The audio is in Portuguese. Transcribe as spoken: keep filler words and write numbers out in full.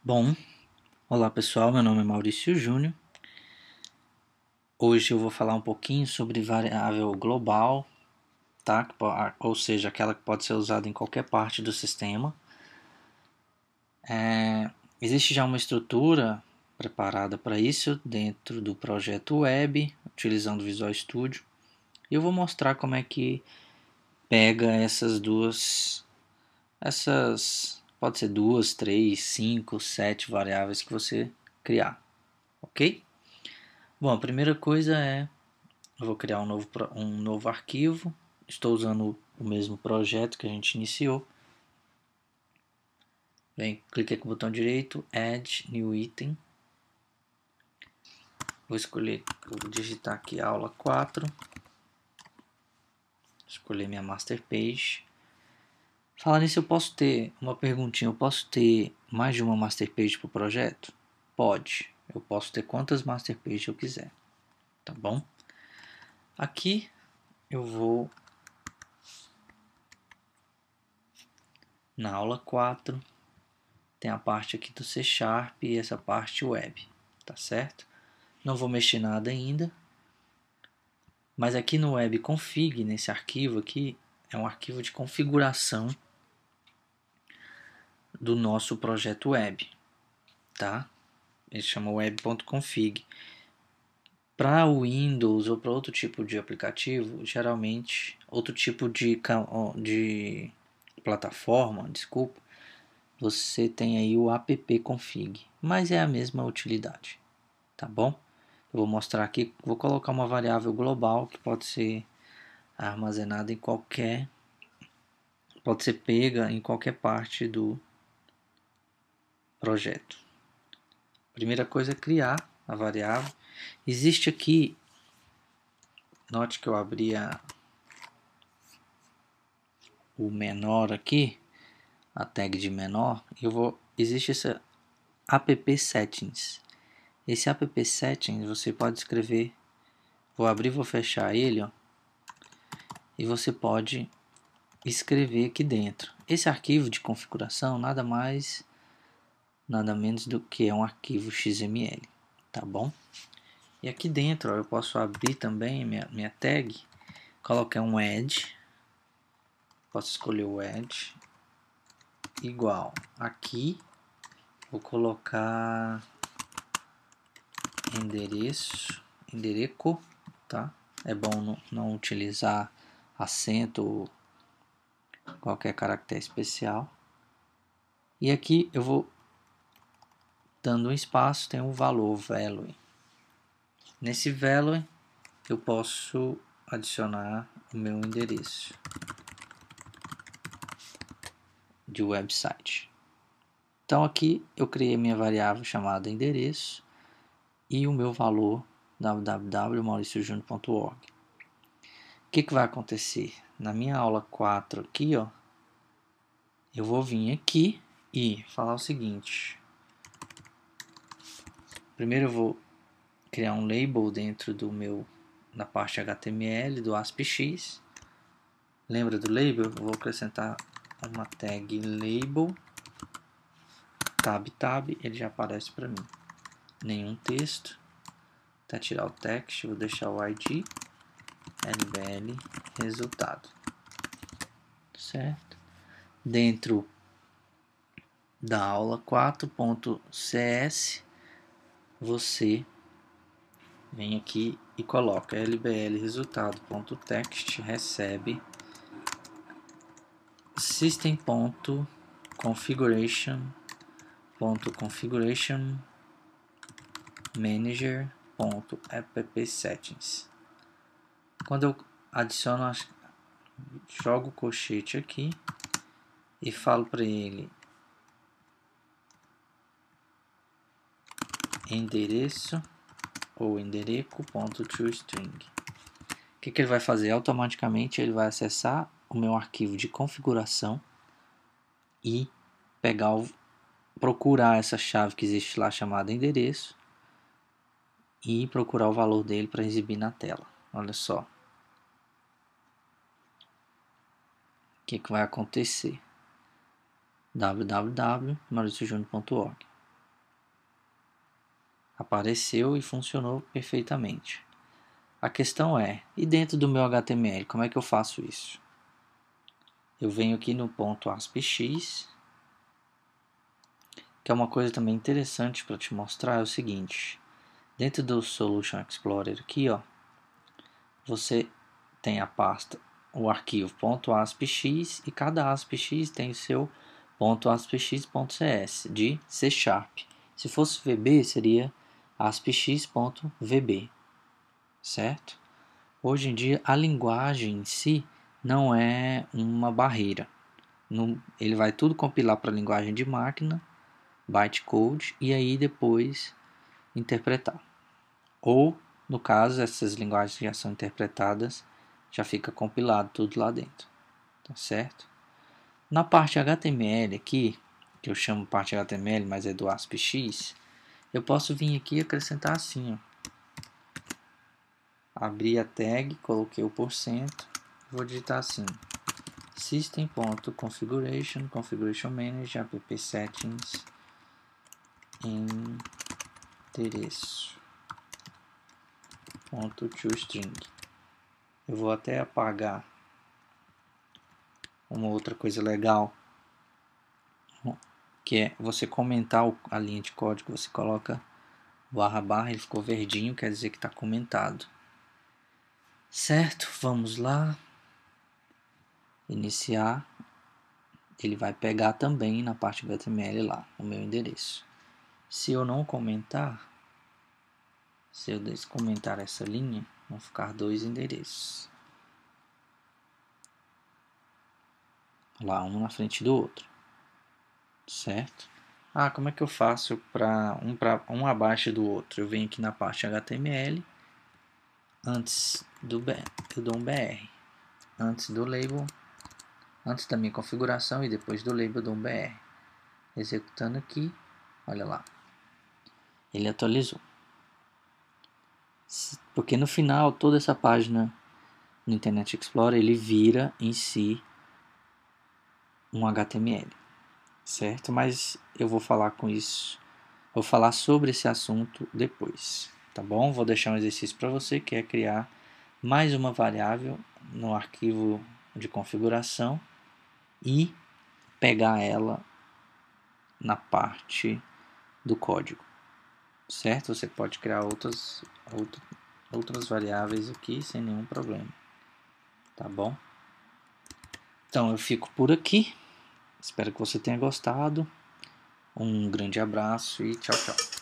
Bom, olá pessoal, meu nome é Maurício Júnior. Hoje eu vou falar um pouquinho sobre variável global, tá? Ou seja, aquela que pode ser usada em qualquer parte do sistema. É, existe já uma estrutura preparada para isso dentro do projeto Web, utilizando o Visual Studio. E eu vou mostrar como é que pega essas duas, essas, pode ser duas, três, cinco, sete variáveis que você criar, ok? Bom, a primeira coisa é, eu vou criar um novo, um novo arquivo. Estou usando o mesmo projeto que a gente iniciou. Vem, clique com o botão direito, Add New Item. Vou escolher, vou digitar aqui aula quatro. Escolher minha master page. Falar nisso, eu posso ter uma perguntinha. Eu posso ter mais de uma master page para o projeto? Pode. Eu posso ter quantas master pages eu quiser. Tá bom? Aqui eu vou na aula quatro. Tem a parte aqui do C Sharp e essa parte web, tá certo? Não vou mexer nada ainda, mas aqui no web config, nesse arquivo aqui, é um arquivo de configuração do nosso projeto web, tá? Ele chama web.config. Para o Windows ou para outro tipo de aplicativo, geralmente, outro tipo de, de plataforma, desculpa, você tem aí o appconfig, mas é a mesma utilidade, tá bom? Eu vou mostrar aqui, vou colocar uma variável global que pode ser armazenada em qualquer, pode ser pega em qualquer parte do projeto. Primeira coisa é criar a variável. Existe aqui, note que eu abri a, o menor aqui, a tag de menor, eu vou, existe essa app settings. Esse app settings você pode escrever, vou abrir, vou fechar ele, ó, e você pode escrever aqui dentro. Esse arquivo de configuração nada mais, nada menos do que é um arquivo X M L, tá bom? E aqui dentro ó, eu posso abrir também minha, minha tag, colocar um add, posso escolher o add, igual aqui, vou colocar endereço, endereço, tá? É bom não, não utilizar acento ou qualquer caractere especial. E aqui eu vou dando um espaço, tem um valor value. Nesse value eu posso adicionar o meu endereço de website. Então aqui eu criei minha variável chamada endereço e o meu valor w w w ponto mauricio junior ponto org. O que, que vai acontecer? Na minha aula quatro aqui, ó, eu vou vir aqui e falar o seguinte. Primeiro eu vou criar um label dentro do meu, na parte H T M L do ASPX. Lembra do label? Eu vou acrescentar uma tag label, tab tab, ele já aparece para mim. Nenhum texto, até tirar o text, vou deixar o I D, lbl resultado, certo? Dentro da aula quatro ponto c s você vem aqui e coloca lbl resultado.text recebe system.configuration.configuration manager.appsettings. Quando eu adiciono, jogo o colchete aqui e falo para ele endereço ou endereço.toString. O que, que ele vai fazer? Automaticamente ele vai acessar o meu arquivo de configuração e pegar o, procurar essa chave que existe lá chamada endereço e procurar o valor dele para exibir na tela. Olha só. O que, que vai acontecer? w w w ponto mauricio junior ponto org. apareceu e funcionou perfeitamente. A questão é, e dentro do meu H T M L, como é que eu faço isso? Eu venho aqui no ponto aspx, que é uma coisa também interessante para te mostrar, é o seguinte. Dentro do Solution Explorer aqui, ó, você tem a pasta, o arquivo .aspx, e cada aspx tem o seu .aspx.cs de C Sharp. Se fosse V B, seria aspx.vb, certo? Hoje em dia, a linguagem em si não é uma barreira. Ele vai tudo compilar para a linguagem de máquina, bytecode, e aí depois interpretar. Ou, no caso, essas linguagens que já são interpretadas, já fica compilado tudo lá dentro. Tá certo? Na parte H T M L aqui, que eu chamo parte H T M L, mas é do aspx, eu posso vir aqui e acrescentar assim, ó. Abri a tag, coloquei o porcento, vou digitar assim: system.configuration, configuration manager, app settings, endereço, ponto toString. Eu vou até apagar uma outra coisa legal, que é você comentar a linha de código, você coloca barra barra, ele ficou verdinho, quer dizer que está comentado. Certo, vamos lá, iniciar, ele vai pegar também na parte do H T M L lá, o meu endereço. Se eu não comentar, se eu descomentar essa linha, vão ficar dois endereços. Lá, um na frente do outro. Certo? Ah, como é que eu faço para um, pra, um abaixo do outro? Eu venho aqui na parte H T M L, antes do B R, eu dou um B R. Antes do label, antes da minha configuração e depois do label eu dou um B R. Executando aqui, olha lá. Ele atualizou. Porque no final, toda essa página no Internet Explorer, ele vira em si um H T M L, certo? Mas eu vou falar com isso, vou falar sobre esse assunto depois, tá bom? Vou deixar um exercício para você, que é criar mais uma variável no arquivo de configuração e pegar ela na parte do código, certo? Você pode criar outras, outro, outras variáveis aqui sem nenhum problema, tá bom? Então eu fico por aqui, espero que você tenha gostado, um grande abraço e tchau, tchau.